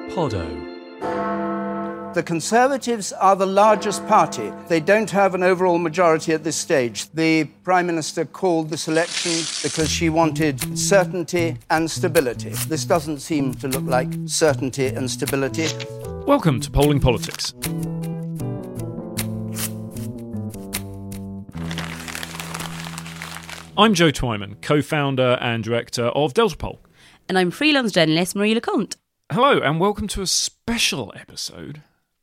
Poddo. The Conservatives are the largest party. They don't have an overall majority at this stage. The Prime Minister called this election because she wanted certainty and stability. This doesn't seem to look like certainty and stability. Welcome to Polling Politics. I'm Joe Twyman, co-founder and director of Delta Poll. And I'm freelance journalist Marie Lecomte. Hello, and welcome to a special episode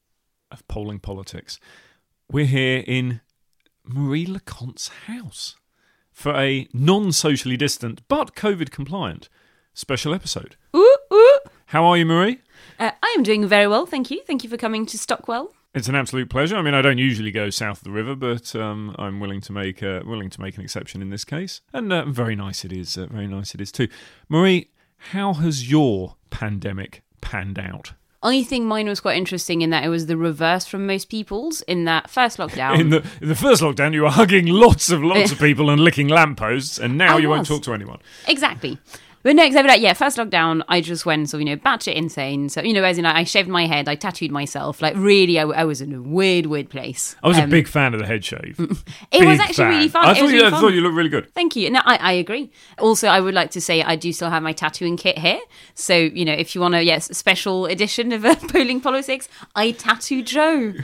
of Polling Politics. We're here in Marie Lecomte's house for a non-socially distant but COVID-compliant special episode. Ooh, ooh. How are you, Marie? I am doing very well, thank you. Thank you for coming to Stockwell. It's an absolute pleasure. I mean, I don't usually go south of the river, but I'm willing to make an exception in this case. And very nice it is. Very nice it is too. Marie, how has your pandemic panned out? I think mine was quite interesting in that it was the reverse from most people's. In that first lockdown, in the first lockdown, you were hugging lots of people and licking lampposts, and now you won't talk to anyone. Exactly. But no, because first lockdown, I just went batshit insane. So, as in, I shaved my head, I tattooed myself. Like, really, I was in a weird place. I was a big fan of the head shave. It was actually really fun. I thought you looked really good. Thank you. No, I agree. Also, I would like to say I do still have my tattooing kit here. So, if you want a special edition of Polling Politics, I tattoo Joe.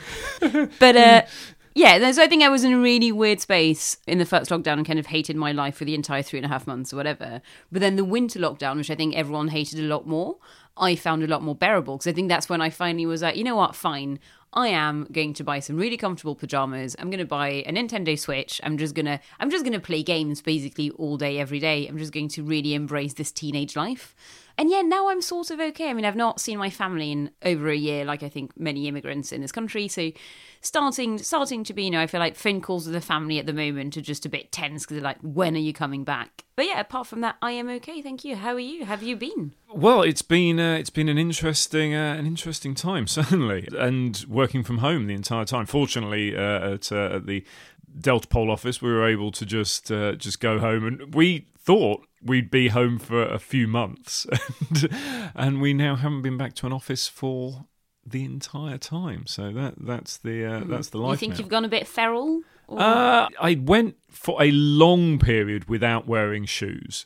But, yeah, so I think I was in a really weird space in the first lockdown and kind of hated my life for the entire 3.5 months or whatever. But then the winter lockdown, which I think everyone hated a lot more, I found a lot more bearable. Because I think that's when I finally was like, you know what, fine. I am going to buy some really comfortable pajamas. I'm going to buy a Nintendo Switch. I'm just gonna play games basically all day, every day. I'm just going to really embrace this teenage life. And yeah, now I'm sort of okay. I mean, I've not seen my family in over a year, like I think many immigrants in this country. So starting to be, I feel like phone calls with the family at the moment are just a bit tense because they're like, when are you coming back? But yeah, apart from that, I am okay. Thank you. How are you? Have you been? Well, it's been an interesting time, certainly, and working from home the entire time. Fortunately, at the Delta Poll office, we were able to just go home, and we thought we'd be home for a few months, and we now haven't been back to an office for the entire time. So that's the life. You think now. You've gone a bit feral? I went for a long period without wearing shoes,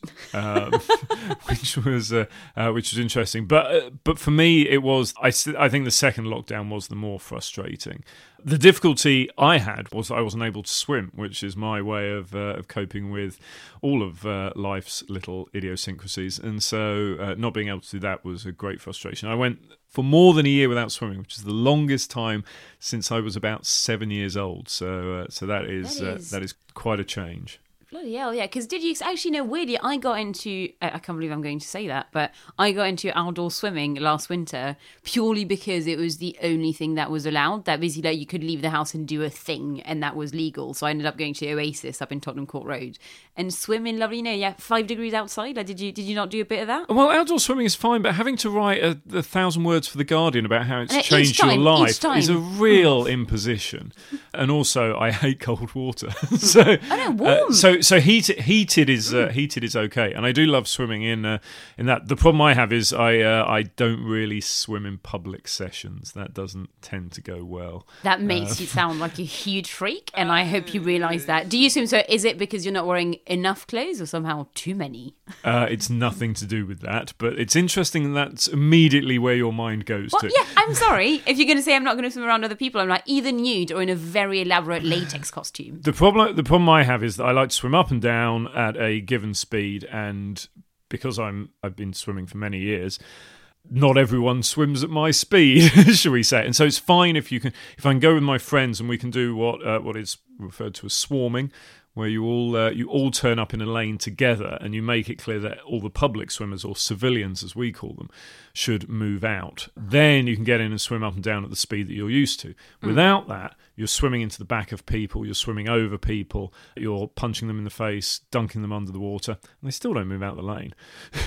which was interesting. But for me, it was. I think the second lockdown was the more frustrating. The difficulty I had was I wasn't able to swim, which is my way of coping with all of life's little idiosyncrasies. And so not being able to do that was a great frustration. I went for more than a year without swimming, which is the longest time since I was about 7 years old. So that is quite a change. Bloody hell, yeah. Because did you actually know, weirdly, I got into, I can't believe I'm going to say that, but I got into outdoor swimming last winter purely because it was the only thing that was allowed. That basically you could leave the house and do a thing, and that was legal. So I ended up going to Oasis up in Tottenham Court Road and swim in lovely, 5 degrees outside. Did you not do a bit of that? Well, outdoor swimming is fine, but having to write 1,000 words for The Guardian about how it's changed your life is a real imposition. And also, I hate cold water. So, I know, warm. So heated is okay, and I do love swimming in that. The problem I have is I don't really swim in public sessions. That doesn't tend to go well. That makes you sound like a huge freak, and I hope you realise that. Do you swim? So is it because you're not wearing enough clothes, or somehow too many? It's nothing to do with that, but it's interesting that's immediately where your mind goes to. Yeah, I'm sorry if you're going to say I'm not going to swim around other people. I'm like either nude or in a very elaborate latex costume. The problem I have is that I like to swim up and down at a given speed, and because I've been swimming for many years, not everyone swims at my speed, shall we say. And so it's fine if I can go with my friends and we can do what is referred to as swarming, where you all turn up in a lane together and you make it clear that all the public swimmers, or civilians as we call them, should move out. Then you can get in and swim up and down at the speed that you're used to. Without that, you're swimming into the back of people, you're swimming over people, you're punching them in the face, dunking them under the water, and they still don't move out the lane.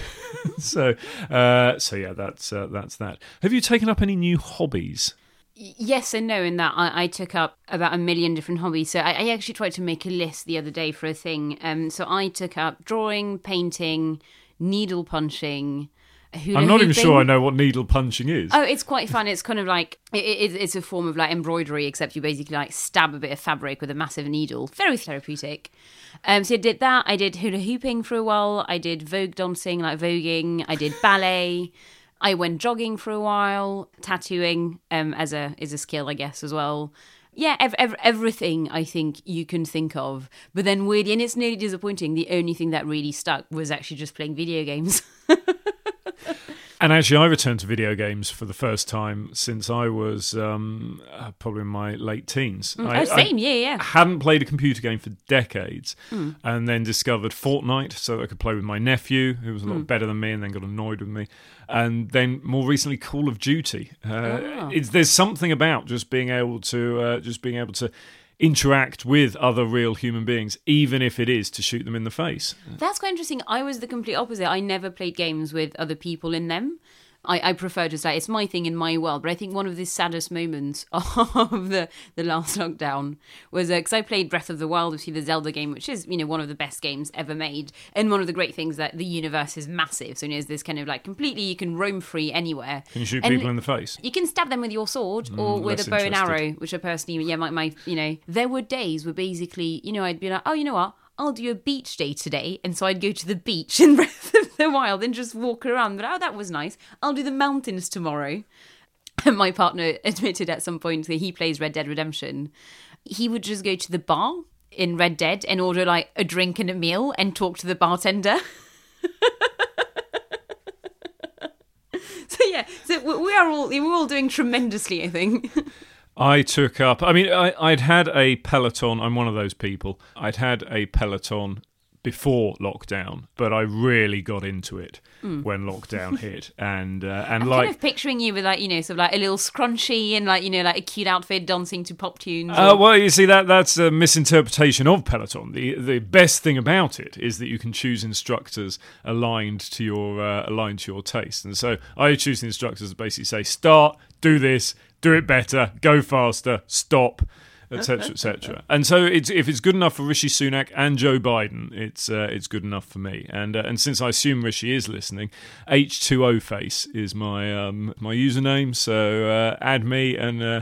So yeah, that's that. Have you taken up any new hobbies? Yes and no, in that I took up about 1 million different hobbies. So I actually tried to make a list the other day for a thing. So I took up drawing, painting, needle punching, hula I'm not even hooping. sure I know what needle punching is. Oh, it's quite fun. It's kind of like it's a form of like embroidery, except you basically like stab a bit of fabric with a massive needle. Very therapeutic. So I did that. I did hula hooping for a while. I did Vogue dancing, like voguing. I did ballet. I went jogging for a while. Tattooing is a skill, I guess, as well. Yeah, everything I think you can think of. But then weirdly, and it's nearly disappointing, the only thing that really stuck was actually just playing video games. And actually, I returned to video games for the first time since I was probably in my late teens. Same, yeah. I hadn't played a computer game for decades, and then discovered Fortnite, so I could play with my nephew, who was a lot better than me, and then got annoyed with me. And then more recently, Call of Duty. There's something about just being able to interact with other real human beings, even if it is to shoot them in the face. That's quite interesting. I was the complete opposite. I never played games with other people in them. I prefer just like, it's my thing in my world. But I think one of the saddest moments of the last lockdown was because I played Breath of the Wild, obviously the Zelda game, which is, one of the best games ever made. And one of the great things that the universe is massive. So there's this kind of like completely, you can roam free anywhere. Can you shoot people in the face? You can stab them with your sword or with a bow and arrow, which I personally, my there were days where basically, I'd be like, oh, you know what? I'll do a beach day today. And so I'd go to the beach in Breath of the Wild and just walk around. But, that was nice. I'll do the mountains tomorrow. And my partner admitted at some point that he plays Red Dead Redemption. He would just go to the bar in Red Dead and order like a drink and a meal and talk to the bartender. So we're all doing tremendously, I think. I took up... I'd had a Peloton. I'm one of those people. I'd had a Peloton before lockdown, but I really got into it when lockdown hit. And I'm kind of picturing you with like, sort of like a little scrunchy and like, like a cute outfit dancing to pop tunes. Well, you see, that's a misinterpretation of Peloton. The best thing about it is that you can choose instructors aligned to your taste. And so I choose the instructors that basically say, start, do this, do it better, go faster, stop, etc., etc. And so if it's good enough for Rishi Sunak and Joe Biden, it's good enough for me. And since I assume Rishi is listening, H2O Face is my my username. So add me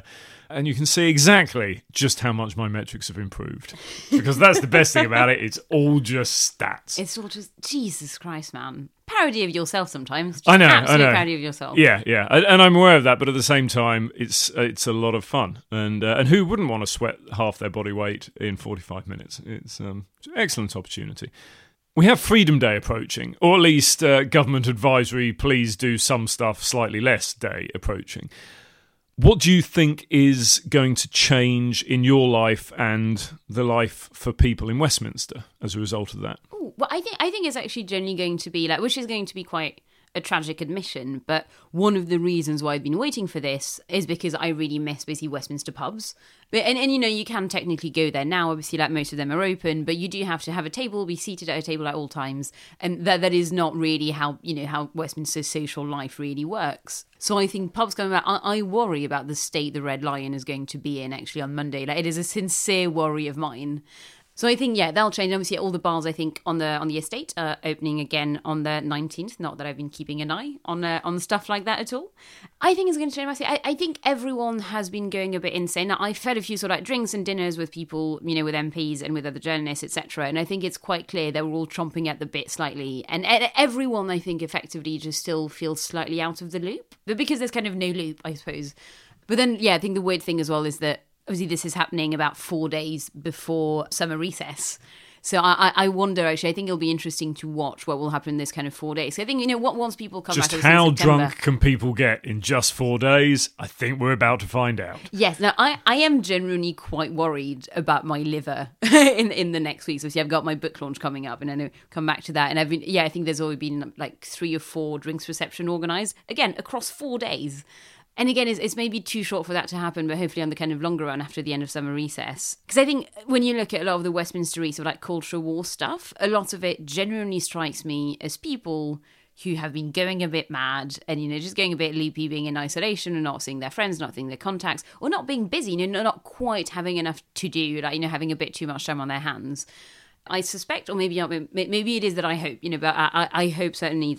and you can see exactly just how much my metrics have improved. Because that's the best thing about it. It's all just stats. It's all just, Jesus Christ, man. Parody of yourself sometimes. Just I know. parody of yourself. Yeah. And I'm aware of that, but at the same time, it's a lot of fun. And who wouldn't want to sweat half their body weight in 45 minutes? It's an excellent opportunity. We have Freedom Day approaching, or at least government advisory, please do some stuff slightly less day approaching. What do you think is going to change in your life and the life for people in Westminster as a result of that? Ooh, well, I think it's actually generally going to be like, which is going to be quite a tragic admission, but one of the reasons why I've been waiting for this is because I really miss basically Westminster pubs. But and you can technically go there now. Obviously, like most of them are open, but you do have to have a table, be seated at a table at all times, and that is not really how how Westminster's social life really works. So I think pubs coming back, I worry about the state the Red Lion is going to be in actually on Monday. Like, it is a sincere worry of mine. So I think, that'll change. Obviously, all the bars, I think, on the estate are opening again on the 19th. Not that I've been keeping an eye on stuff like that at all. I think it's going to change massively. I think everyone has been going a bit insane. Now, I've had a few sort of like drinks and dinners with people, with MPs and with other journalists, etc. And I think it's quite clear that we're all chomping at the bit slightly. And everyone, I think, effectively just still feels slightly out of the loop. But because there's kind of no loop, I suppose. But then, I think the weird thing as well is that obviously this is happening about 4 days before summer recess. So I wonder, actually, I think it'll be interesting to watch what will happen in this kind of 4 days. So I think, once people come back... Just how drunk can people get in just 4 days? I think we're about to find out. Yes, now I am genuinely quite worried about my liver in the next week. So obviously I've got my book launch coming up and I know come back to that. And I think there's already been like 3 or 4 drinks reception organised, again, across 4 days. And again, it's maybe too short for that to happen, but hopefully on the kind of longer run after the end of summer recess. Because I think when you look at a lot of the Westminster sort of like cultural war stuff, a lot of it genuinely strikes me as people who have been going a bit mad and, just going a bit loopy, being in isolation and not seeing their friends, not seeing their contacts, or not being busy, not quite having enough to do, like, having a bit too much time on their hands. I suspect, or maybe not, maybe it is that I hope, but I hope certainly that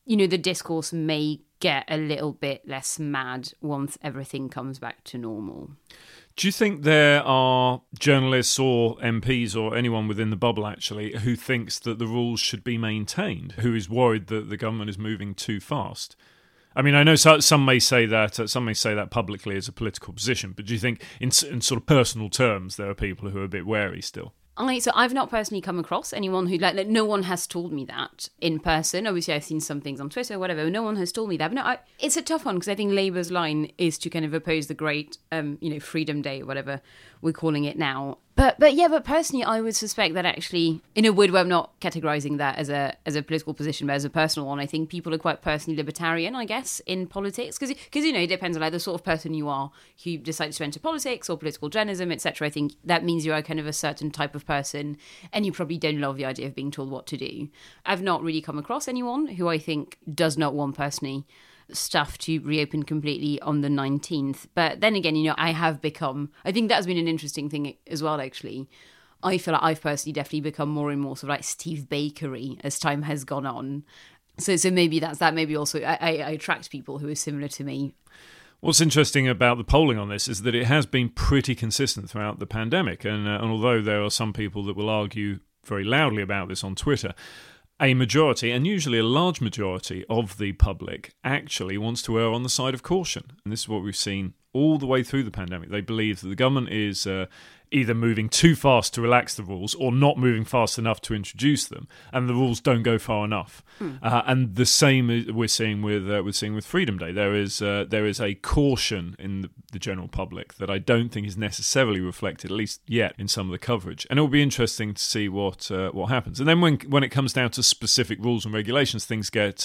the discourse may get a little bit less mad once everything comes back to normal. Do you think there are journalists or MPs or anyone within the bubble, actually, who thinks that the rules should be maintained, who is worried that the government is moving too fast? I mean, I know some may say that publicly as a political position, but do you think in sort of personal terms there are people who are a bit wary still? So I've not personally come across anyone who, like no one has told me that in person. Obviously, I've seen some things on Twitter, whatever. No one has told me that. But no, it's a tough one because I think Labour's line is to kind of oppose the great, Freedom Day, whatever we're calling it now. But personally, I would suspect that actually, in a weird way, I'm not categorising that as a political position, but as a personal one. I think people are quite personally libertarian, I guess, in politics. Because it depends on like the sort of person you are who decides to enter politics or political journalism, etc. I think that means you are kind of a certain type of person and you probably don't love the idea of being told what to do. I've not really come across anyone who I think does not want personally stuff to reopen completely on the 19th. But then again, I think that's been an interesting thing as well, actually. I feel like I've personally definitely become more and more sort of like Steve Bakery as time has gone on. So maybe that's that. Maybe also I attract people who are similar to me. What's interesting about the polling on this is that it has been pretty consistent throughout the pandemic. And although there are some people that will argue very loudly about this on Twitter, a majority, and usually a large majority of the public, actually wants to err on the side of caution. And this is what we've seen all the way through the pandemic. They believe that the government is either moving too fast to relax the rules or not moving fast enough to introduce them, and the rules don't go far enough. And the same we're seeing with Freedom Day. There is a caution in the general public that I don't think is necessarily reflected, at least yet, in some of the coverage. And it will be interesting to see what happens. And then when it comes down to specific rules and regulations, things get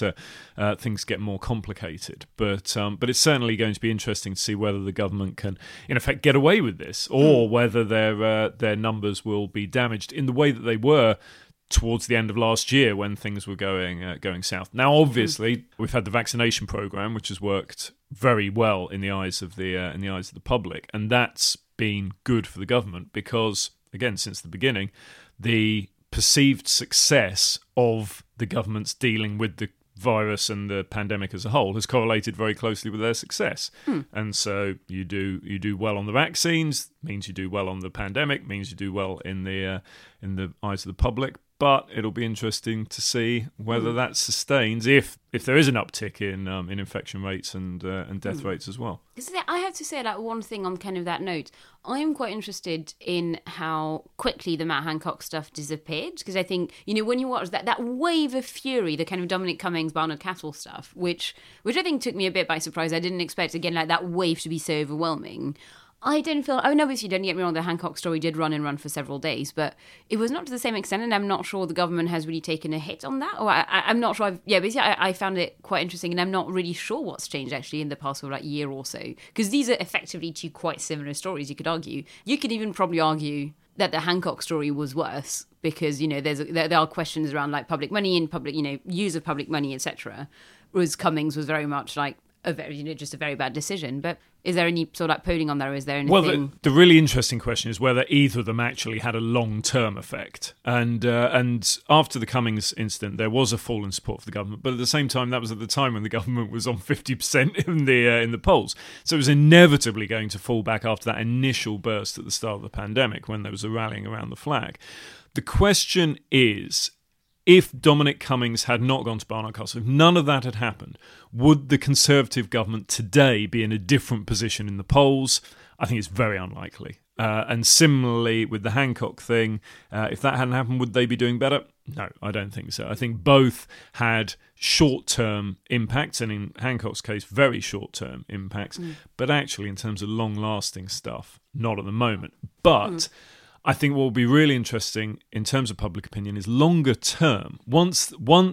more complicated. But it's certainly going to be interesting to see whether the government can, in effect, get away with this, or whether their numbers will be damaged in the way that they were towards the end of last year when things were going south. Now, obviously, we've had the vaccination program, which has worked very well in the eyes of the public, and that's been good for the government because, again, since the beginning, the perceived success of the government's dealing with the virus and the pandemic as a whole has correlated very closely with their success. And so you do well on the vaccines, means you do well on the pandemic, means you do well in the eyes of the public. But it'll be interesting to see whether that sustains if there is an uptick in infection rates and death rates as well. I have to say, like, one thing on kind of that note, I am quite interested in how quickly the Matt Hancock stuff disappeared, because I think, when you watch that wave of fury, the kind of Dominic Cummings, Barnard Castle stuff, which I think took me a bit by surprise. I didn't expect, again, like that wave to be so overwhelming. I didn't feel... obviously, don't get me wrong, the Hancock story did run for several days, but it was not to the same extent, and I'm not sure the government has really taken a hit on that. Or I'm not sure... basically, I found it quite interesting, and I'm not really sure what's changed, actually, in the past year or so. Because these are effectively two quite similar stories, you could argue. You could even probably argue that the Hancock story was worse, because, there are questions around, like, public money and public, use of public money, etc. Whereas Cummings was very much like just a very bad decision. But is there any sort of like polling on there? Is there anything? Well, the really interesting question is whether either of them actually had a long-term effect. And after the Cummings incident, there was a fall in support for the government, but at the same time, that was at the time when the government was on 50% in the polls. So it was inevitably going to fall back after that initial burst at the start of the pandemic when there was a rallying around the flag. The question is, if Dominic Cummings had not gone to Barnard Castle, if none of that had happened, would the Conservative government today be in a different position in the polls? I think it's very unlikely. And similarly with the Hancock thing, if that hadn't happened, would they be doing better? No, I don't think so. I think both had short-term impacts, and in Hancock's case, very short-term impacts. But actually, in terms of long-lasting stuff, not at the moment. But I think what will be really interesting in terms of public opinion is longer term. Once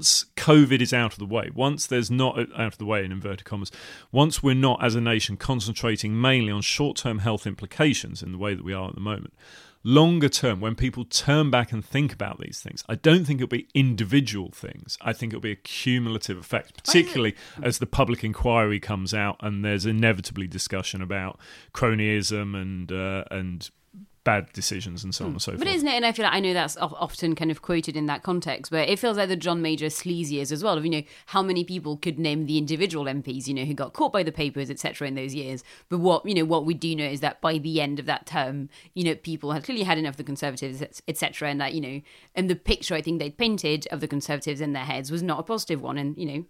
COVID is out of the way, once there's not out of the way in inverted commas, once we're not as a nation concentrating mainly on short-term health implications in the way that we are at the moment, longer term, when people turn back and think about these things, I don't think it'll be individual things. I think it'll be a cumulative effect, particularly as the public inquiry comes out and there's inevitably discussion about cronyism and bad decisions and so on and so forth. But isn't it, and I feel like I know that's often kind of quoted in that context, but it feels like the John Major sleaze years as well, of, how many people could name the individual MPs, who got caught by the papers, etc. in those years. But what we do know is that by the end of that term, people had clearly had enough of the Conservatives, etc. And that, and the picture I think they'd painted of the Conservatives in their heads was not a positive one.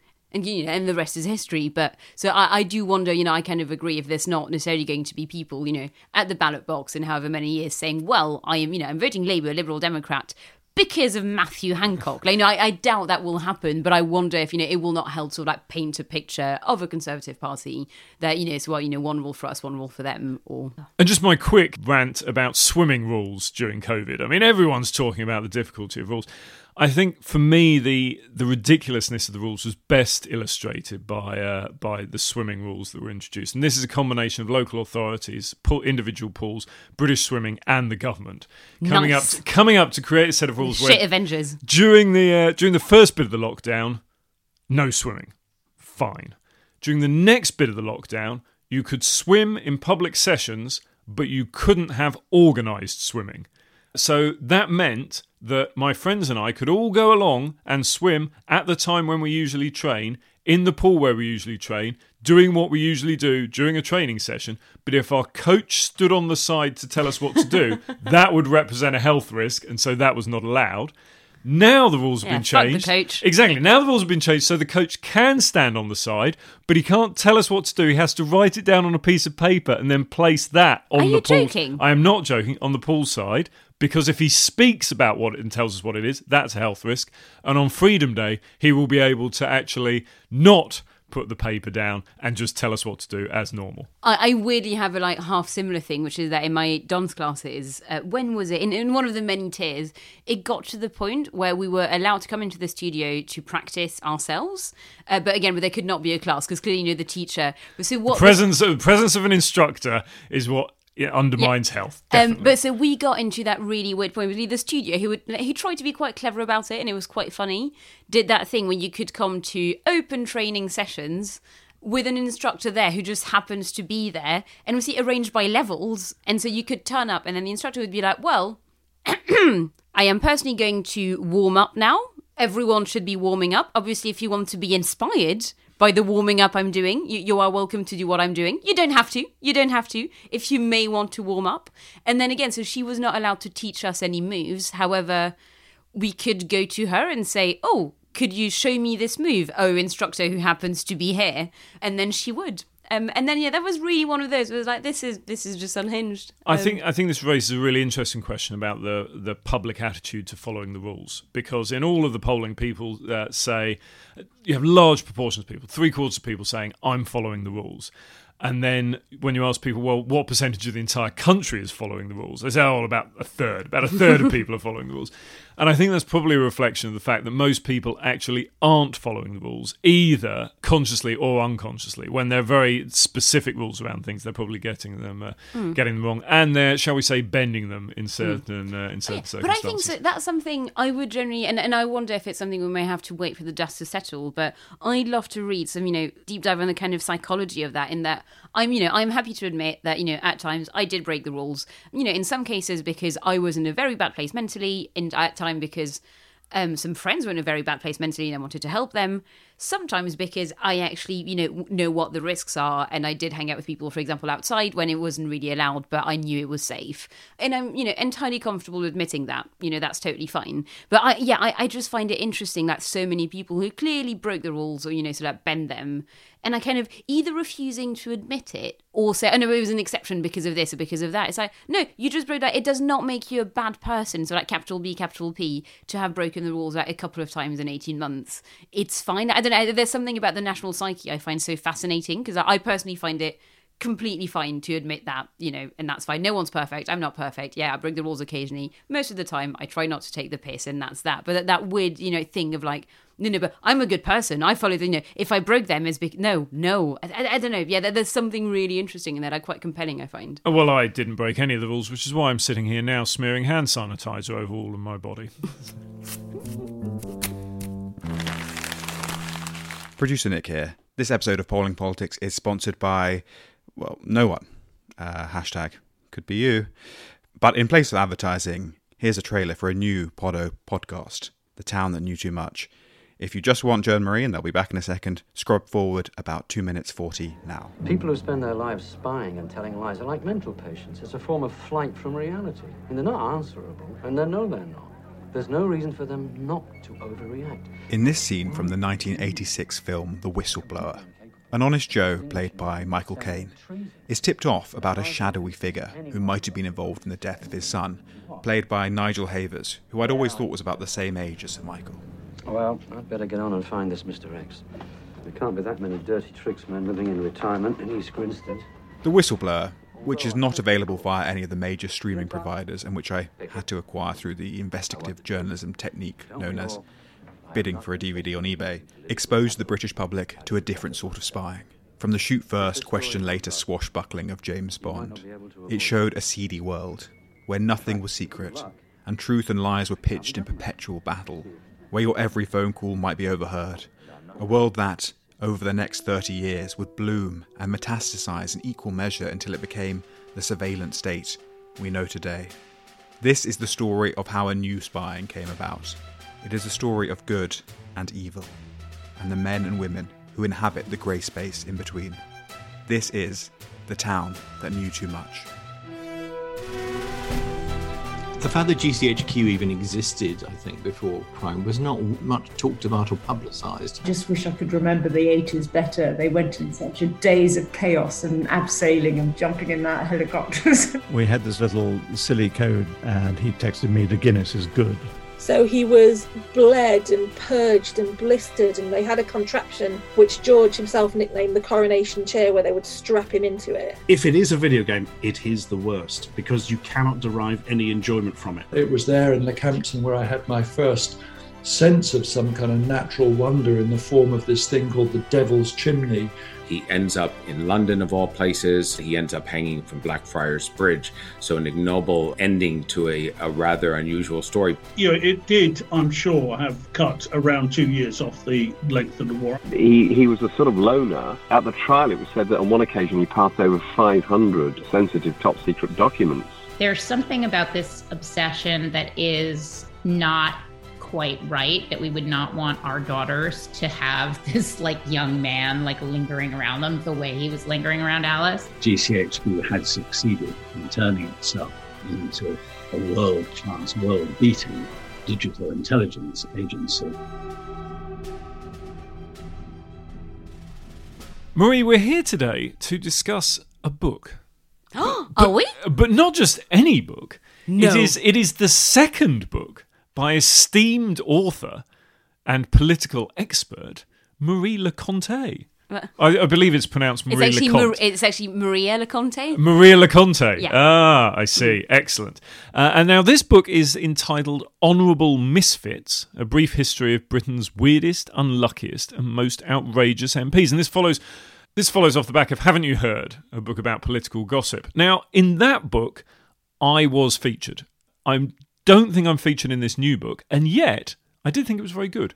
And the rest is history. But so I do wonder, I kind of agree if there's not necessarily going to be people, at the ballot box in however many years saying, well, I am, I'm voting Labour, Liberal Democrat because of Matthew Hancock. I doubt that will happen, but I wonder if, it will not help sort of paint a picture of a Conservative Party that, one rule for us, one rule for them. And just my quick rant about swimming rules during COVID. I mean, everyone's talking about the difficulty of rules. I think for me, the ridiculousness of the rules was best illustrated by the swimming rules that were introduced. And this is a combination of local authorities, individual pools, British Swimming, and the government coming up to create a set of rules. Shit Avengers. During the first bit of the lockdown, no swimming, fine. During the next bit of the lockdown, you could swim in public sessions, but you couldn't have organised swimming. So that meant that my friends and I could all go along and swim at the time when we usually train, in the pool where we usually train, doing what we usually do during a training session. But if our coach stood on the side to tell us what to do, that would represent a health risk, and so that was not allowed. Now the rules have been changed. Fuck the coach. Exactly. Now the rules have been changed so the coach can stand on the side, but he can't tell us what to do. He has to write it down on a piece of paper and then place that on the pool. Are you joking? I am not joking. On the pool side, because if he speaks about what it and tells us what it is, that's a health risk. And on Freedom Day, he will be able to actually not put the paper down and just tell us what to do as normal. I weirdly have a half similar thing, which is that in my dance classes, when was it? In one of the many tiers, it got to the point where we were allowed to come into the studio to practice ourselves. But again, there could not be a class because clearly, the teacher. So what the presence of an instructor is what. It undermines health. But so we got into that really weird point with the studio who tried to be quite clever about it, and it was quite funny. Did that thing where you could come to open training sessions with an instructor there who just happens to be there, and was arranged by levels, and so you could turn up, and then the instructor would be like, "Well, I am personally going to warm up now. Everyone should be warming up. Obviously, if you want to be inspired by the warming up I'm doing, you are welcome to do what I'm doing. You don't have to, if you may want to warm up." And then again, so she was not allowed to teach us any moves. However, we could go to her and say, "Oh, could you show me this move? Oh, instructor who happens to be here." And then she would. And then that was really one of those. It was like, this is just unhinged. I think this raises a really interesting question about the public attitude to following the rules, because in all of the polling, people say you have large proportions of people, 3/4 of people saying I'm following the rules. And then when you ask people, well, what percentage of the entire country is following the rules? They say, about a third of people are following the rules. And I think that's probably a reflection of the fact that most people actually aren't following the rules, either consciously or unconsciously. When they're very specific rules around things, they're probably getting them wrong, and they're, shall we say, bending them in certain circumstances. But I think that's something I would generally, and I wonder if it's something we may have to wait for the dust to settle. But I'd love to read some, deep dive on the kind of psychology of that. In that, I'm happy to admit that at times I did break the rules. In some cases because I was in a very bad place mentally, and at times because some friends were in a very bad place mentally and I wanted to help them. Sometimes because I actually, know what the risks are, and I did hang out with people, for example, outside when it wasn't really allowed, but I knew it was safe. And I'm, entirely comfortable admitting that, that's totally fine. But I just find it interesting that so many people who clearly broke the rules or, sort of bend them, and I kind of either refusing to admit it or say, "Oh no, it was an exception because of this or because of that." It's like, no, you just broke that. It does not make you a bad person. So capital B, capital P, to have broken the rules a couple of times in 18 months. It's fine. I don't know. There's something about the national psyche I find so fascinating, because I personally find it completely fine to admit that, and that's fine. No one's perfect. I'm not perfect. Yeah, I break the rules occasionally. Most of the time, I try not to take the piss, and that's that. But that weird, thing of like, no, but I'm a good person. I follow the, if I broke them, no. I don't know. Yeah, there's something really interesting in that. Quite compelling, I find. Well, I didn't break any of the rules, which is why I'm sitting here now smearing hand sanitizer over all of my body. Producer Nick here. This episode of Polling Politics is sponsored by, no one. Hashtag could be you. But in place of advertising, here's a trailer for a new Poddo podcast, The Town That Knew Too Much. If you just want Joan Marie, and they'll be back in a second, scrub forward about 2 minutes 40 now. People who spend their lives spying and telling lies are like mental patients. It's a form of flight from reality. And they're not answerable, and they know they're not. There's no reason for them not to overreact. In this scene from the 1986 film The Whistleblower, an honest Joe, played by Michael Caine, is tipped off about a shadowy figure who might have been involved in the death of his son, played by Nigel Havers, who I'd always thought was about the same age as Sir Michael. Well, I'd better get on and find this Mr. X. There can't be that many dirty tricks men living in retirement in East Grinstead. The Whistleblower, which is not available via any of the major streaming providers and which I had to acquire through the investigative journalism technique known as bidding for a DVD on eBay, exposed the British public to a different sort of spying. From the shoot first, question later swashbuckling of James Bond, it showed a seedy world where nothing was secret and truth and lies were pitched in perpetual battle, where your every phone call might be overheard. A world that, over the next 30 years, would bloom and metastasize in equal measure until it became the surveillance state we know today. This is the story of how a new spying came about. It is a story of good and evil, and the men and women who inhabit the grey space in between. This is The Town That Knew Too Much. The fact that GCHQ even existed, I think, before crime was not much talked about or publicised. I just wish I could remember the 80s better. They went in such a days of chaos and abseiling and jumping in that helicopters. We had this little silly code and he texted me, the Guinness is good. So he was bled and purged and blistered, and they had a contraption which George himself nicknamed the coronation chair, where they would strap him into it. If it is a video game, it is the worst because you cannot derive any enjoyment from it. It was there in Leckhampton where I had my first sense of some kind of natural wonder in the form of this thing called the Devil's Chimney. He ends up in London, of all places. He ends up hanging from Blackfriars Bridge. So an ignoble ending to a rather unusual story. You know, it did, I'm sure, have cut around 2 years off the length of the war. He was a sort of loner. At the trial, it was said that on one occasion he passed over 500 sensitive top-secret documents. There's something about this obsession that is not quite right, that we would not want our daughters to have this young man lingering around them the way he was lingering around Alice. GCHQ had succeeded in turning itself into a world-class, world-beating digital intelligence agency. Marie, we're here today to discuss a book. Are we? But not just any book. No. It is the second book by esteemed author and political expert Marie Le Conte. I believe it's pronounced Marie Le Conte. It's actually Maria Le Conte. Maria Le Conte. Yeah. Ah, I see. Excellent. And now this book is entitled Honourable Misfits, A Brief History of Britain's Weirdest, Unluckiest and Most Outrageous MPs. And this follows off the back of Haven't You Heard, a book about political gossip. Now, in that book, I was featured. I don't think I'm featured in this new book, and yet I did think it was very good.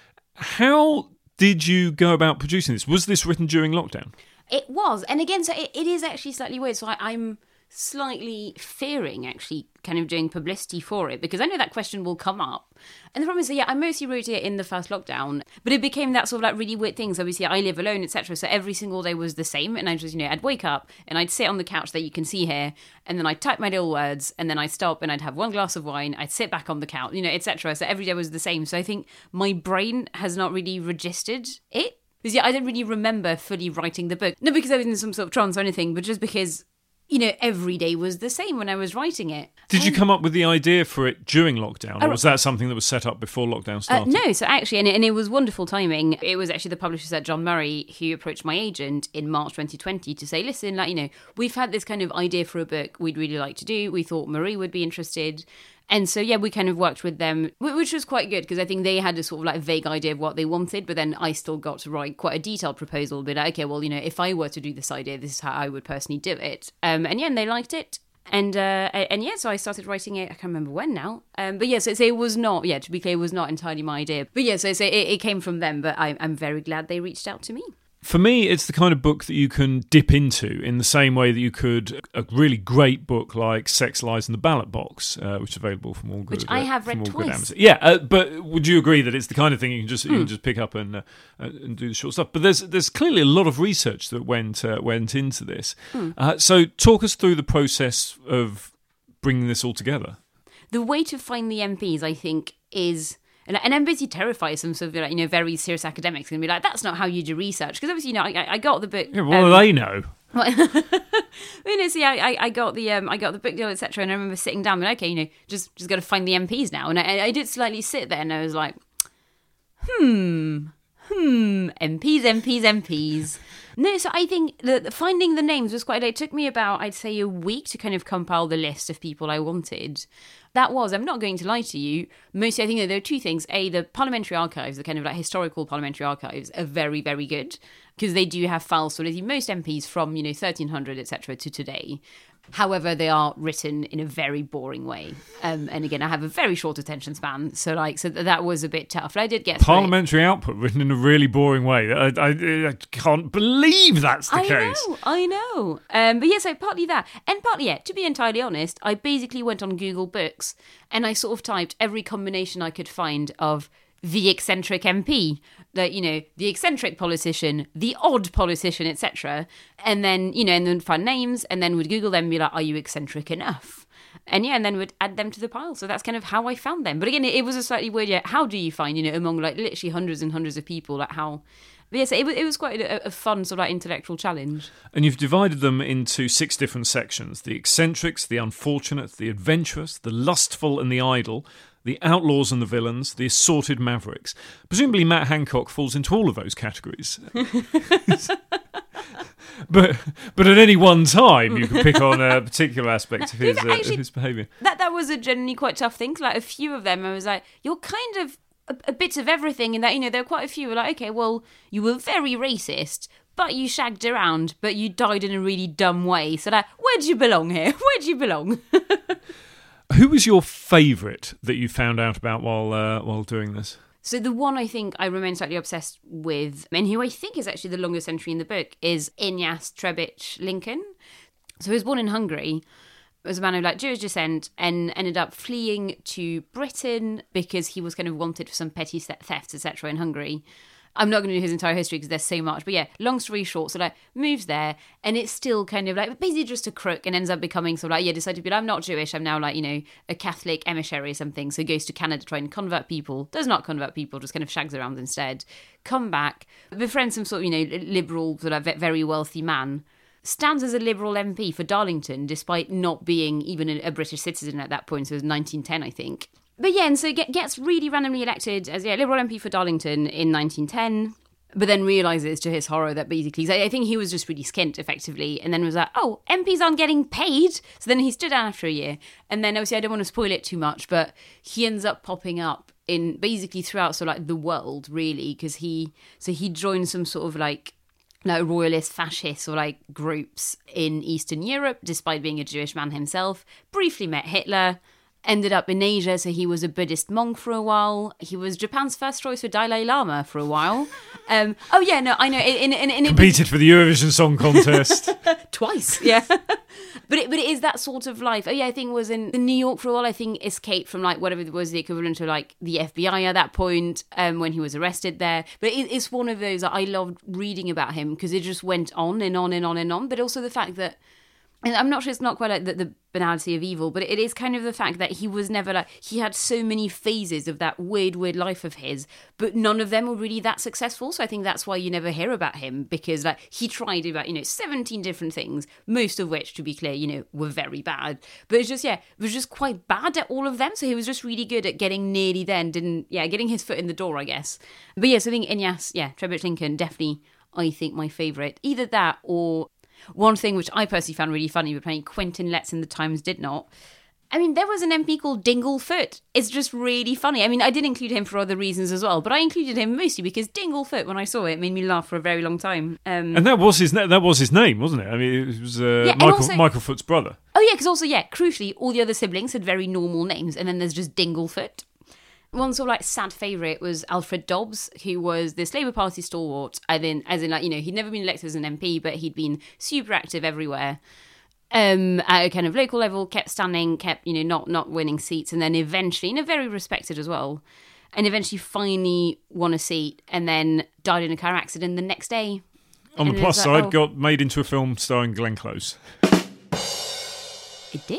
How did you go about producing this? Was this written during lockdown? It was. And again, so it is actually slightly weird. So I'm slightly fearing actually kind of doing publicity for it, because I know that question will come up. And the problem is that, I mostly wrote it in the first lockdown, but it became that sort of really weird thing. So obviously I live alone, etc. So every single day was the same. And I just, I'd wake up and I'd sit on the couch that you can see here, and then I'd type my little words, and then I'd stop and I'd have one glass of wine, I'd sit back on the couch, etc. So every day was the same. So I think my brain has not really registered it. Because I didn't really remember fully writing the book. Not because I was in some sort of trance or anything, but just because every day was the same when I was writing it. Did you come up with the idea for it during lockdown, or was that something that was set up before lockdown started? No, so actually, and it was wonderful timing. It was actually the publisher at John Murray who approached my agent in March 2020 to say, listen, we've had this kind of idea for a book we'd really like to do. We thought Marie would be interested. And so, we kind of worked with them, which was quite good, because I think they had a sort of vague idea of what they wanted, but then I still got to write quite a detailed proposal, but okay, well, if I were to do this idea, this is how I would personally do it. And they liked it. And so I started writing it, I can't remember when now. So it was not, to be clear, it was not entirely my idea. But so it came from them, but I'm very glad they reached out to me. For me, it's the kind of book that you can dip into in the same way that you could a really great book like Sex, Lies and the Ballot Box, which is available from all good. Which I have read twice. Yeah, but would you agree that it's the kind of thing you can just pick up and do the short stuff? But there's clearly a lot of research that went into this. So talk us through the process of bringing this all together. The way to find the MPs, I think, is... And I'm basically terrified some sort of, very serious academics going to be like, that's not how you do research. Because obviously, I got the book. Yeah, what do they know? I got the book deal, etc. And I remember sitting down and okay, just got to find the MPs now. And I did slightly sit there and I was like, MPs. No, so I think the finding the names was quite... It took me about, I'd say, a week to kind of compile the list of people I wanted. That was, I'm not going to lie to you, mostly I think that there are two things. A, the parliamentary archives, the kind of like historical parliamentary archives, are very, very good because they do have files for most MPs from, 1300, etc. to today. However, they are written in a very boring way. And again, I have a very short attention span, so that was a bit tough. But I did get parliamentary output written in a really boring way. I can't believe that's the case. I know. But yeah, so partly that. And partly, to be entirely honest, I basically went on Google Books and I sort of typed every combination I could find of the eccentric MP, the eccentric politician, the odd politician, etc. And then, and then find names and then would Google them and be like, are you eccentric enough? And and then would add them to the pile. So that's kind of how I found them. But again, it was a slightly weird, how do you find, among literally hundreds and hundreds of people, how... But yes, it was quite a fun sort of intellectual challenge. And you've divided them into 6 different sections. The eccentrics, the unfortunate, the adventurous, the lustful and the idle, the outlaws and the villains, the assorted mavericks. Presumably Matt Hancock falls into all of those categories. But at any one time, you can pick on a particular aspect of his behaviour. That was a generally quite tough thing. Like a few of them, I was like, you're kind of a bit of everything in that, there were quite a few who were like, okay, well, you were very racist, but you shagged around, but you died in a really dumb way. So where do you belong here? Where do you belong? Who was your favourite that you found out about while doing this? So the one I think I remain slightly obsessed with, and who I think is actually the longest entry in the book, is Ignaz Trebitsch Lincoln. So he was born in Hungary. Was a man of Jewish descent and ended up fleeing to Britain because he was kind of wanted for some petty thefts, etc. in Hungary. I'm not going to do his entire history because there's so much. But yeah, long story short, so moves there and it's still kind of basically just a crook and ends up becoming decided to be I'm not Jewish. I'm now a Catholic emissary or something. So goes to Canada to try and convert people. Does not convert people, just kind of shags around instead. Come back, befriends some sort of, liberal, very wealthy man. Stands as a Liberal MP for Darlington, despite not being even a British citizen at that point. So it was 1910, I think. But yeah, and so gets really randomly elected as Liberal MP for Darlington in 1910, but then realises to his horror that basically, I think he was just really skint, effectively, and then was like, oh, MPs aren't getting paid? So then he stood down after a year. And then obviously I don't want to spoil it too much, but he ends up popping up in basically throughout the world, really, because he joined some sort of royalist, fascist or groups in Eastern Europe, despite being a Jewish man himself. Briefly met Hitler, ended up in Asia, so he was a Buddhist monk for a while. He was Japan's first choice for Dalai Lama for a while. I know. Competed for the Eurovision Song Contest. Twice, yeah. But it is that sort of life. I think was in New York for a while. I think escaped from whatever was the equivalent to the FBI at that point when he was arrested there. But it's one of those that I loved reading about him because it just went on and on and on and on. But also the fact that, and I'm not sure it's not quite the banality of evil, but it is kind of the fact that he was never he had so many phases of that weird life of his, but none of them were really that successful. So I think that's why you never hear about him, because he tried about 17 different things, most of which, to be clear, were very bad. But it's just was just quite bad at all of them. So he was just really good at getting nearly getting his foot in the door, I guess. But yes, I think Ignaz Trebitsch Lincoln definitely, I think, my favourite. Either that or one thing which I personally found really funny, but apparently Quentin Letts in the Times did not. There was an MP called Dinglefoot. It's just really funny. I did include him for other reasons as well, but I included him mostly because Dinglefoot, when I saw it, made me laugh for a very long time. And that was his name, wasn't it? It was Michael Foot's brother. Oh yeah, because also, crucially, all the other siblings had very normal names, and then there's just Dinglefoot. One sort of like sad favourite was Alfred Dobbs, who was this Labour Party stalwart, as in like, you know, he'd never been elected as an MP, but he'd been super active everywhere. At a kind of local level, kept standing, kept, you know, not winning seats, and then eventually, you know, very respected as well, and eventually finally won a seat, and then died in a car accident the next day. On the plus side, got made into a film starring Glenn Close. It did?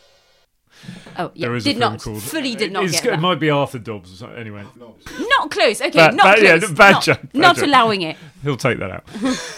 Oh, yeah, there is did a film not, called, fully did not get It that. might be Arthur Dobbs or something, anyway. Not close, okay, not close. Yeah, bad joke. Not allowing it. He'll take that out.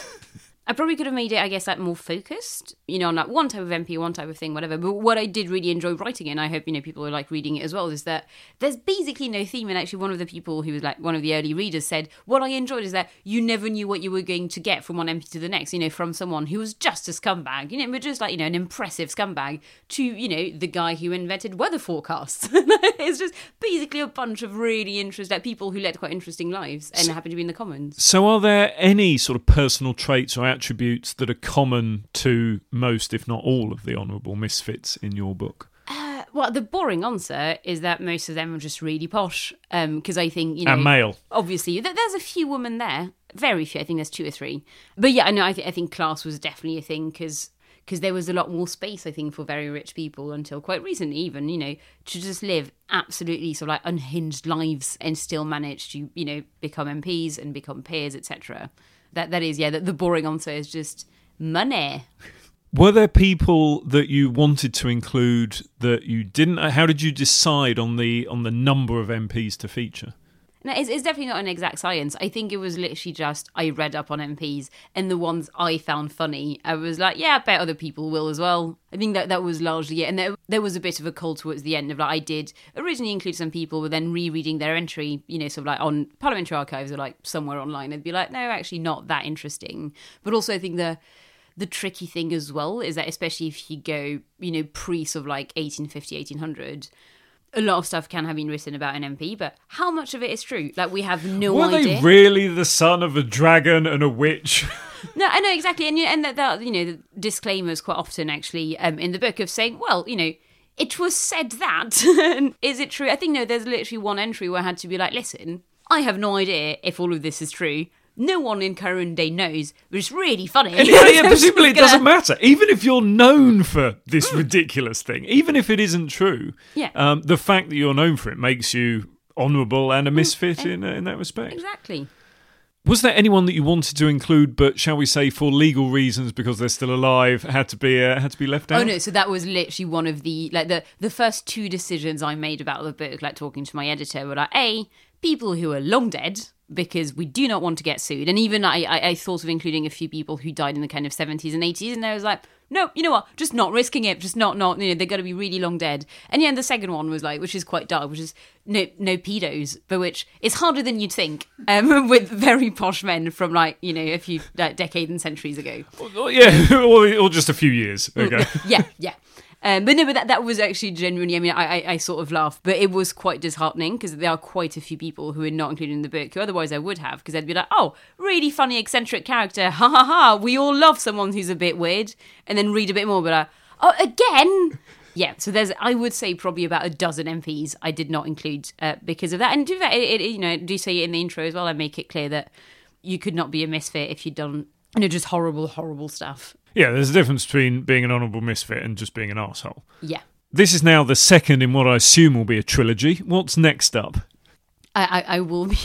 I probably could have made it, I guess, like more focused, you know, on like one type of MP, one type of thing, whatever. But what I did really enjoy writing it, and I hope, you know, people are like reading it as well, is that there's basically no theme. And actually one of the people who was like one of the early readers said, what I enjoyed is that you never knew what you were going to get from one MP to the next, you know, from someone who was just a scumbag, you know, but just like, you know, an impressive scumbag to, you know, the guy who invented weather forecasts. It's just basically a bunch of really interesting, like people who led quite interesting lives and happen to be in the Commons. So are there any sort of personal traits or attributes that are common to most, if not all, of the Honourable Misfits in your book? Well, the boring answer is that most of them are just really posh. Because I think, you know, and male. Obviously, there's a few women there. Very few. I think there's 2 or 3. But yeah, I know. I think class was definitely a thing because there was a lot more space, I think, for very rich people until quite recently, even, you know, to just live absolutely sort of like unhinged lives and still manage to, you know, become MPs and become peers, etc. That is, yeah, the boring answer is just money. Were there people that you wanted to include that you didn't? How did you decide on the number of MPs to feature? No, it's definitely not an exact science. I think it was literally just I read up on MPs and the ones I found funny, I was like, yeah, I bet other people will as well. I think that was largely it. And there was a bit of a cull towards the end of like I did originally include some people, but then rereading their entry, you know, sort of like on Parliamentary Archives or like somewhere online, I'd be like, no, actually not that interesting. But also I think the tricky thing as well is that especially if you go, you know, pre sort of like 1850, 1800, a lot of stuff can have been written about an MP, but how much of it is true? Like, we have no idea. Were they really the son of a dragon and a witch? No, I know, exactly. And that you know, the disclaimers quite often actually in the book of saying, well, you know, it was said that. Is it true? I think, no, there's literally one entry where I had to be like, listen, I have no idea if all of this is true. No one in current day knows, but it's really funny. Yeah, presumably it doesn't matter. Even if you're known for this ridiculous thing, even if it isn't true, the fact that you're known for it makes you honourable and a misfit in that respect. Exactly. Was there anyone that you wanted to include, but shall we say for legal reasons, because they're still alive, had to be left out? Oh no! So that was literally one of the the first 2 decisions I made about the book. Like talking to my editor, were like, people who are long dead, because we do not want to get sued. And even I thought of including a few people who died in the kind of 70s and 80s, and I was like, no, you know what, just not risking it, just not, you know, they're going to be really long dead. And yeah, and the second one was like, which is quite dark, which is no pedos, but which is harder than you'd think, with very posh men from like, you know, a few decades and centuries ago. Yeah, or just a few years ago. Yeah. But that was actually genuinely, I mean, I sort of laughed, but it was quite disheartening because there are quite a few people who are not included in the book who otherwise I would have, because they'd be like, oh, really funny, eccentric character, ha ha ha, we all love someone who's a bit weird, and then read a bit more, but like, oh, again? Yeah, so there's, I would say, probably about a dozen MPs I did not include because of that. And to be fair, you know, I do say it in the intro as well, I make it clear that you could not be a misfit if you'd done, you know, just horrible, horrible stuff. Yeah, there's a difference between being an honourable misfit and just being an arsehole. Yeah. This is now the second in what I assume will be a trilogy. What's next up? I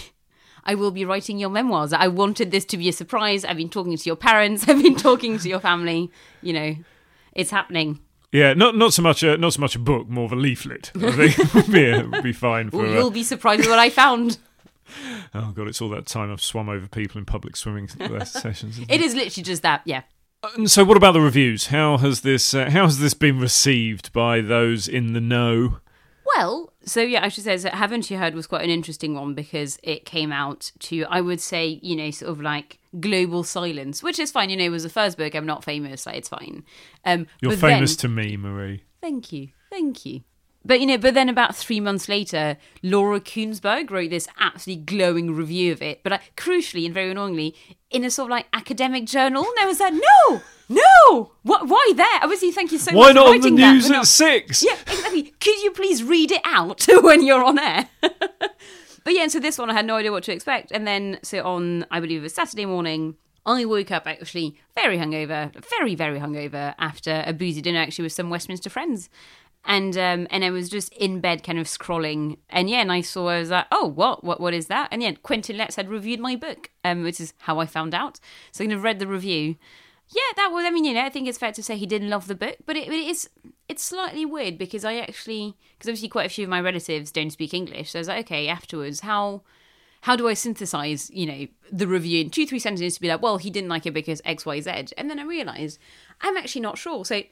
will be writing your memoirs. I wanted this to be a surprise. I've been talking to your parents. I've been talking to your family. You know, it's happening. Yeah, not so much a book, more of a leaflet. I think would be fine for. Well, you'll be surprised with what I found. Oh god, it's all that time I've swum over people in public swimming sessions. It is literally just that, yeah. And so, what about the reviews? How has this been received by those in the know? Well, so yeah, I should say that Haven't You Heard was quite an interesting one because it came out to, I would say, you know, sort of like global silence, which is fine. You know, it was the first book. I'm not famous, like it's fine. You're famous to me, Marie. Thank you. But then about 3 months later, Laura Kuenssberg wrote this absolutely glowing review of it. But crucially and very annoyingly, in a sort of like academic journal. And I was like, no, why there? Obviously, thank you so why much not for on the writing that. news at 6? Yeah, exactly. Could you please read it out when you're on air? But yeah, and so this one I had no idea what to expect. And then, so on, I believe it was Saturday morning, I woke up actually very hungover, very, very hungover after a boozy dinner actually with some Westminster friends. And I was just in bed kind of scrolling. And yeah, and I was like, oh, what is that? And yeah, Quentin Letts had reviewed my book, which is how I found out. So I kind of read the review. Yeah, that was, I think it's fair to say he didn't love the book, but it's slightly weird because because obviously quite a few of my relatives don't speak English. So I was like, okay, afterwards, how do I synthesize, the review in 2-3 sentences to be like, well, he didn't like it because X, Y, Z. And then I realized I'm actually not sure. So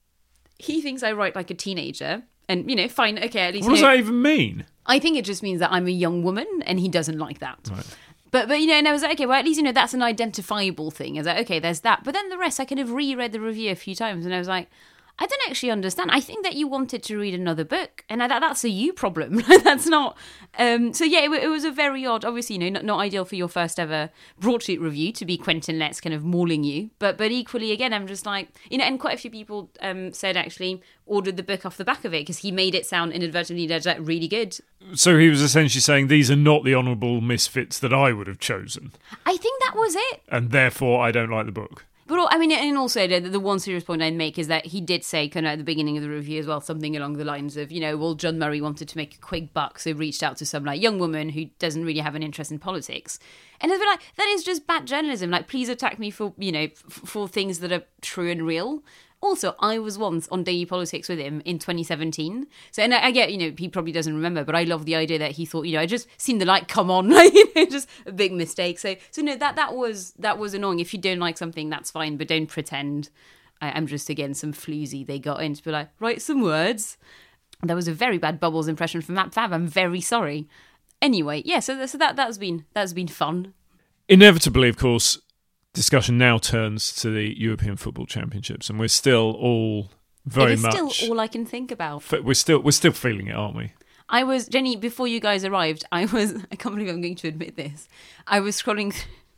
he thinks I write like a teenager and, fine. Okay, at least. What does that even mean? I think it just means that I'm a young woman and he doesn't like that. Right. But and I was like, okay, well, at least, that's an identifiable thing. I was like, okay, there's that. But then the rest, I kind of reread the review a few times and I was like, I don't actually understand. I think that you wanted to read another book, and that's a you problem. That's not. So yeah, it was a very odd. Obviously, not ideal for your first ever broadsheet review to be Quentin Letts kind of mauling you. But equally, again, I'm just like, and quite a few people said actually ordered the book off the back of it because he made it sound inadvertently really good. So he was essentially saying these are not the honourable misfits that I would have chosen. I think that was it, and therefore I don't like the book. But and also the one serious point I'd make is that he did say kind of at the beginning of the review as well, something along the lines of, well, John Murray wanted to make a quick buck, so reached out to some like young woman who doesn't really have an interest in politics. And I'd be like, that is just bad journalism. Like, please attack me for, for things that are true and real. Also, I was once on Daily Politics with him in 2017. So, and I get, he probably doesn't remember, but I love the idea that he thought, I just seen the light come on, just a big mistake. So no, that was annoying. If you don't like something, that's fine, but don't pretend I'm just, again, some floozy they got in to be like, write some words. That was a very bad Bubbles impression from Matt Fab. I'm very sorry. Anyway, yeah, so that's been fun. Inevitably, of course, discussion now turns to the European Football Championships, and we're still all very much. It's still all I can think about. We're still feeling it, aren't we? I was, Jenny, before you guys arrived, I can't believe I'm going to admit this. I was scrolling.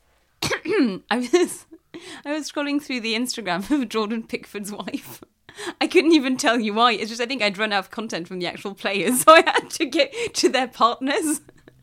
I was scrolling through the Instagram of Jordan Pickford's wife. I couldn't even tell you why. It's just I think I'd run out of content from the actual players, so I had to get to their partners.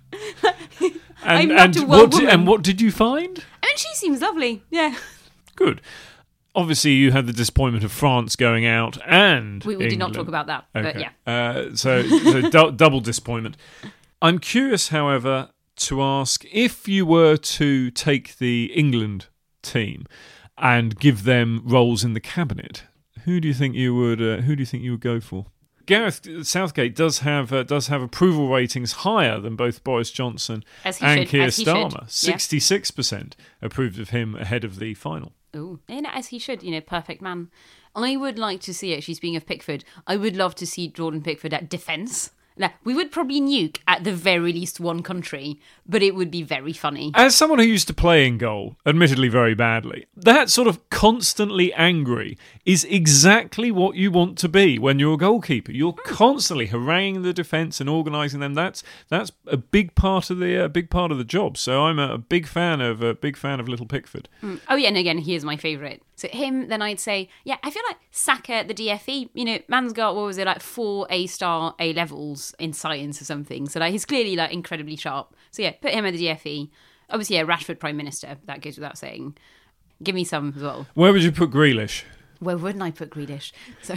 And what did you find? I mean, she seems lovely. Yeah. Good. Obviously, you had the disappointment of France going out, and we did not talk about that. Okay. But yeah. So double disappointment. I'm curious, however, to ask if you were to take the England team and give them roles in the cabinet, who do you think you would go for? Gareth Southgate does have approval ratings higher than both Boris Johnson and Keir Starmer. 66% approved of him ahead of the final. Oh, and as he should, perfect man. I would like to see, actually, speaking of Pickford, I would love to see Jordan Pickford at defence. Now, we would probably nuke at the very least one country, but it would be very funny. As someone who used to play in goal, admittedly very badly, that sort of constantly angry is exactly what you want to be when you're a goalkeeper. You're constantly haranguing the defence and organising them. That's a big part of the job. So I'm a big fan of little Pickford. Oh yeah, and again, he is my favourite. So him, then I'd say, yeah, I feel like Saka at the DFE, man's got, 4 A-star A-levels in science or something. So he's clearly incredibly sharp. So yeah, put him at the DFE. Obviously, yeah, Rashford Prime Minister. That goes without saying. Give me some as well. Where would you put Grealish? Where wouldn't I put Grealish? So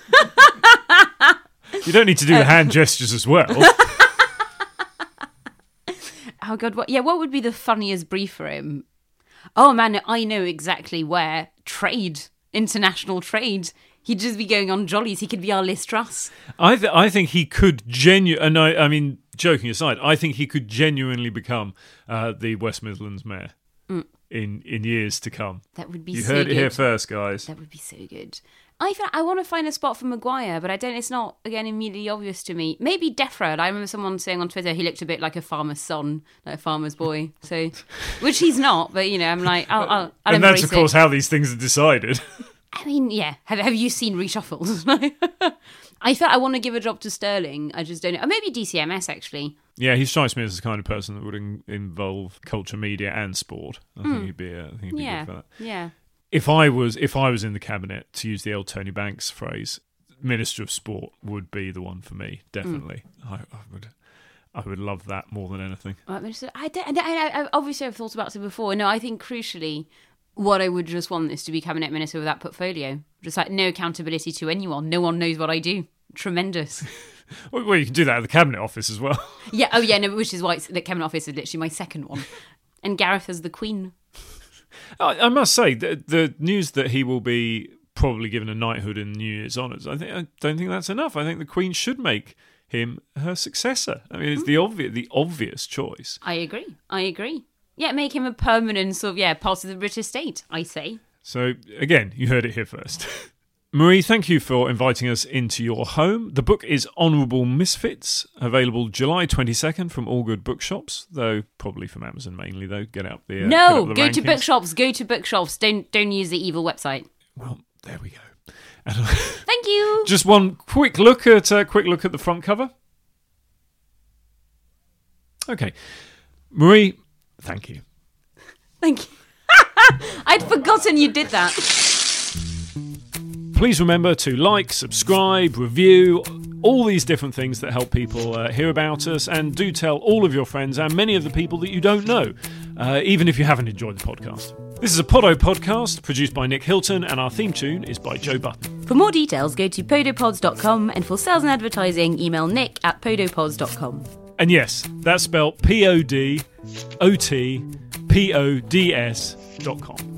you don't need to do the hand gestures as well. Oh God, what would be the funniest brief for him? Oh man, I know exactly where. Trade. International trade. He'd just be going on jollies. He could be our Liz Truss. I think he could genuinely, I mean, joking aside, I think he could genuinely become the West Midlands mayor in years to come. That would be so good. You heard it here first, guys. That would be so good. I want to find a spot for Maguire, but it's not, again, immediately obvious to me. Maybe Defra. I remember someone saying on Twitter he looked a bit like a farmer's son, like a farmer's boy. So, which he's not, but, I'm like, I'll and embrace that's, of course, it. how these things are decided. mean, yeah. Have you seen Reshuffled? I felt I want to give a job to Sterling. I just don't know. Or maybe DCMS, actually. Yeah, he strikes me as the kind of person that would involve culture, media, and sport. I think he'd be good for that. Yeah. If I was in the cabinet, to use the old Tony Banks phrase, Minister of Sport would be the one for me. Definitely, I would love that more than anything. I obviously I've thought about it before. No, I think crucially, what I would just want is to be cabinet minister with that portfolio. Just like no accountability to anyone. No one knows what I do. Tremendous. Well, you can do that at the cabinet office as well. Yeah. Oh, yeah. No, which is why the cabinet office is literally my second one, and Gareth as the Queen. I must say the news that he will be probably given a knighthood in New Year's honours. I don't think that's enough. I think the Queen should make him her successor. I mean, it's the obvious choice. I agree. Yeah, make him a permanent sort of part of the British state, I say. So again, you heard it here first. Marie, thank you for inviting us into your home. The book is Honourable Misfits, available July 22nd from all good bookshops, though probably from Amazon mainly, though. Get out the go rankings. to bookshops. Go to bookshops. Don't use the evil website. Well, there we go. Thank you. Just one quick look at the front cover. Okay, Marie, thank you. Thank you. I'd forgotten you did that. Please remember to like, subscribe, review, all these different things that help people hear about us, and do tell all of your friends and many of the people that you don't know, even if you haven't enjoyed the podcast. This is a Podo podcast produced by Nick Hilton, and our theme tune is by Joe Button. For more details, go to podopods.com, and for sales and advertising, email nick@podopods.com. And yes, that's spelled PODOTPODS.com.